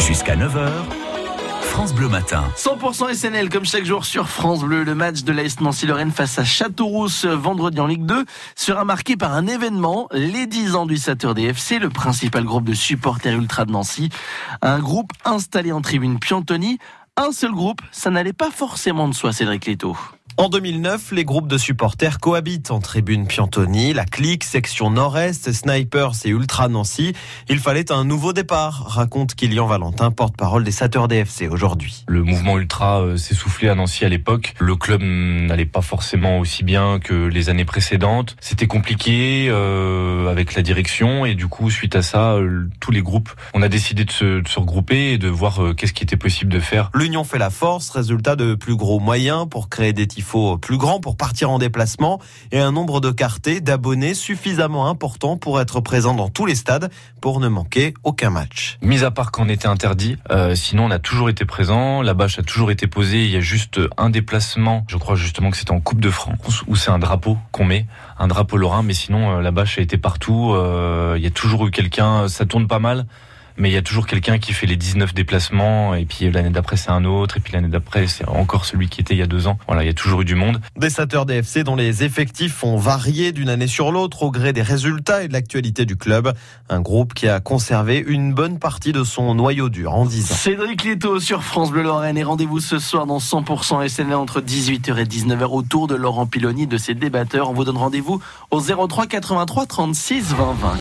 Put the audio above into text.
Jusqu'à 9h, France Bleu Matin. 100% SNL comme chaque jour sur France Bleu. Le match de l'AS Nancy-Lorraine face à Châteauroux vendredi en Ligue 2 sera marqué par un événement, les 10 ans du Saturday FC, le principal groupe de supporters ultra de Nancy. Un groupe installé en tribune Piantoni. Un seul groupe, ça n'allait pas forcément de soi, Cédric Létaux. En 2009, les groupes de supporters cohabitent en tribune Piantoni, la Clique, section Nord-Est, Snipers et Ultra Nancy. Il fallait un nouveau départ, raconte Kylian Valentin, porte-parole des Saturday FC aujourd'hui. Le mouvement ultra s'est soufflé à Nancy à l'époque. Le club n'allait pas forcément aussi bien que les années précédentes. C'était compliqué avec la direction et du coup, suite à ça, tous les groupes, on a décidé de se regrouper et de voir qu'est-ce qui était possible de faire. L'union fait la force, résultat de plus gros moyens pour créer des tifos plus grands pour partir en déplacement et un nombre de quartiers d'abonnés suffisamment important pour être présent dans tous les stades pour ne manquer aucun match. Mis à part quand on était interdit, sinon on a toujours été présent, la bâche a toujours été posée, il y a juste un déplacement, je crois justement que c'était en Coupe de France, où c'est un drapeau qu'on met, un drapeau lorrain, mais sinon la bâche a été partout, il y a toujours eu quelqu'un, ça tourne pas mal, mais il y a toujours quelqu'un qui fait les 19 déplacements, et puis l'année d'après c'est un autre, et puis l'année d'après c'est encore celui qui était il y a 2 ans. Voilà, il y a toujours eu du monde. Des Saturday FC dont les effectifs ont varié d'une année sur l'autre au gré des résultats et de l'actualité du club. Un groupe qui a conservé une bonne partie de son noyau dur en 10 ans. Cédric Létaux sur France Bleu Lorraine et rendez-vous ce soir dans 100% SNL entre 18h et 19h autour de Laurent Piloni, de ses débatteurs. On vous donne rendez-vous au 03 83 36 20 20.